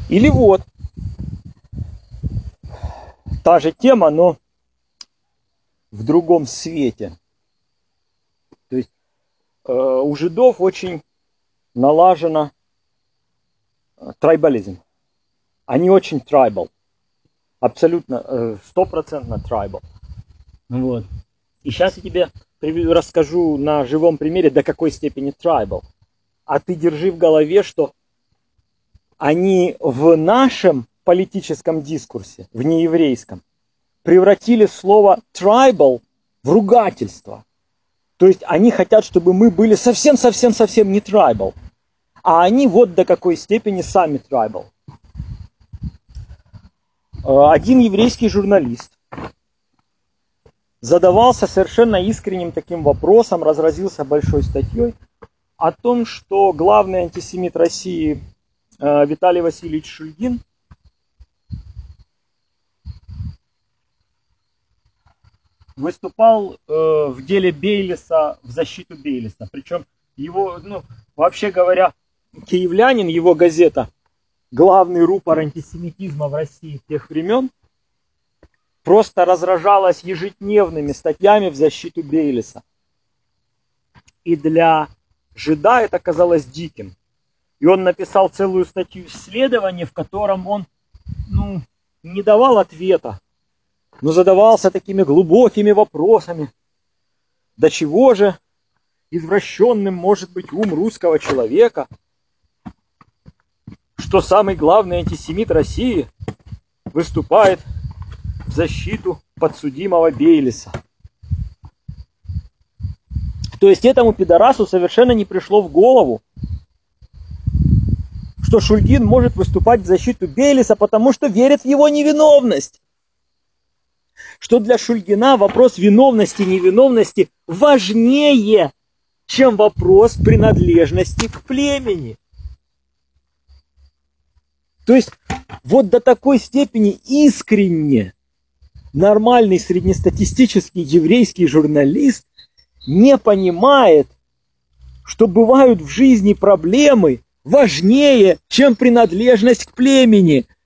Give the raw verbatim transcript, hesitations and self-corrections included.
Или вот, та же тема, но в другом свете. То есть э, у жидов очень налажена трайбализм. Они очень трайбал. Абсолютно, стопроцентно трайбал. Вот. И сейчас я тебе расскажу на живом примере, до какой степени трайбал. А ты держи в голове, что они в нашем политическом дискурсе, в нееврейском, превратили слово tribal в ругательство. То есть они хотят, чтобы мы были совсем-совсем-совсем не tribal. А они вот до какой степени сами tribal. Один еврейский журналист задавался совершенно искренним таким вопросом, разразился большой статьей о том, что главный антисемит России Виталий Васильевич Шульгин выступал э, в деле Бейлиса в защиту Бейлиса. Причем его, ну, вообще говоря, «Киевлянин», его газета, главный рупор антисемитизма в России тех времен, просто разражалась ежедневными статьями в защиту Бейлиса. И для жида это казалось диким. И он написал целую статью исследования, в котором он, ну, не давал ответа, но задавался такими глубокими вопросами. До чего же извращенным может быть ум русского человека, что самый главный антисемит России выступает в защиту подсудимого Бейлиса. То есть этому пидорасу совершенно не пришло в голову, что Шульгин может выступать в защиту Бейлиса, потому что верит в его невиновность. Что для Шульгина вопрос виновности и невиновности важнее, чем вопрос принадлежности к племени. То есть вот до такой степени искренне нормальный среднестатистический еврейский журналист не понимает, что бывают в жизни проблемы важнее, чем принадлежность к племени.